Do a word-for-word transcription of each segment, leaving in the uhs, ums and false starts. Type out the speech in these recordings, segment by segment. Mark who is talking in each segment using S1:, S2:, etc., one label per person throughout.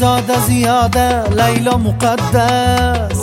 S1: Parizoda ziyoda Laylo muqaddas,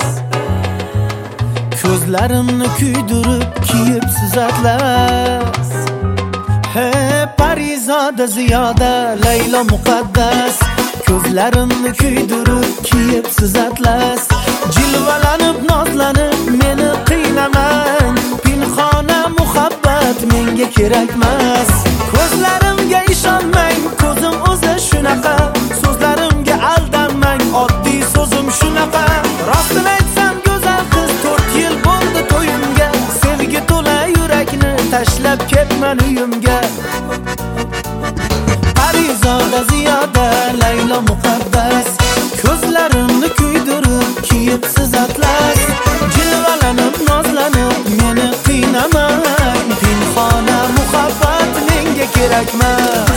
S1: ko'zlarimni kuydirib kiyibsiz atlas. Hey Parizoda ziyoda Laylo muqaddas, ko'zlarimni kuydirib kiyibsiz atlas. Jilvalanib nozlanib meni qiynamang, pinhona muhabbat menga kerakmas. Ko'zlarimga ishonmang, ko'zim o'zi shunaqa, so'zlarimga aldanmang, oddiy so'zim shunaqa. Rostini aytsam go'zal qiz, to'rt yil bo'ldi to'yimga, sevgi to'la yurakni tashlab ketman uyimga. Parizoda ziyoda Laylo muqaddas, ko'zlarimni kuydirib kiyibsiz atlas. Jilvalanib nozlanib meni qiynamang, pinhona muhabbat menga kerakmas.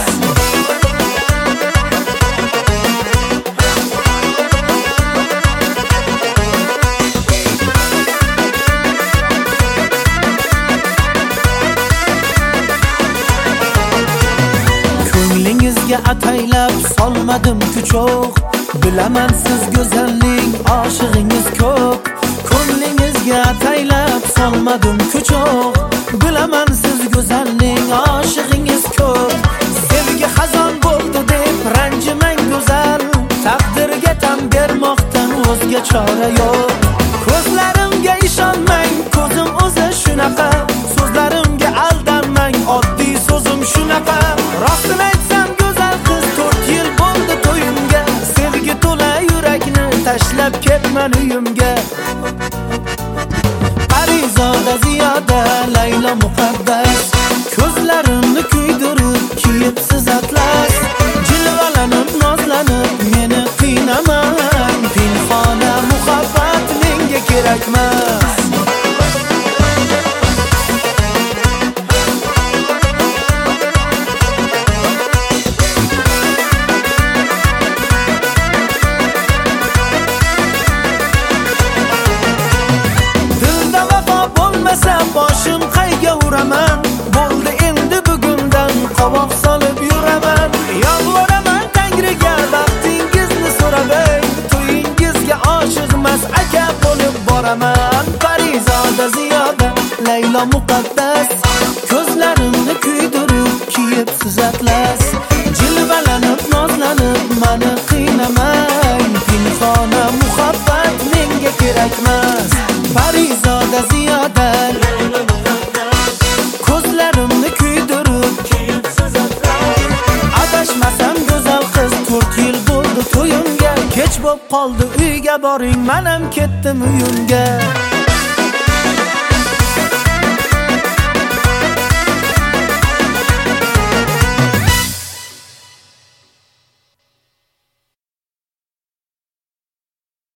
S1: Ko'nglingizga ataylab solmadim kuchoq, bilaman siz go'zallik oshig'ingiz ko'p. Ko'nglingizga ataylab solmadim kuchoq, bilaman siz go'zallik oshig'ingiz ko'p. Sevgi xazon bo'ldi deb ranjimang go'zal, taqdirga tan bermoqdan o'zga chora yo'q. Ko'zlarimga ishonmang, ko'zim o'zi shunaqa, so'zlarimga aldanmang, oddiy so'zim shunaqa. Rostini aytsam go'zal qiz, to'rt yil bo'ldi to'yimga, sevgi to'la yurakni tashlab ketman uyimga. Parizoda ziyoda Laylo muqaddas, ko'zlarimni kuydirib kiyibsiz atlas. Jilvalanib nozlanib meni qiynamang, pinhona muhabbat menga kerakmas. Boshim qayga uraman, bo'ldi endi bugundan qovoq solib yuraman. Yolvoraman Tangriga vaqtingizni so'rab, to'yingizga oshiqmas aka bo'lib boraman. Parizoda ziyoda Laylo muqaddas, ko'zlarimni kuydirib kiyibsiz atlas. Jilvalanib nozlanib meni qiynamang, pinhona muhabbat menga kerakmas. Parizoda ziyoda ko'zlarimni kuydirib kiyibsiz atlas. Adashmasam go'zal qiz, to'rt yil bo'ldi to'yimga, kech bo'p qoldi uyga boring, men ham ketdim uyimga.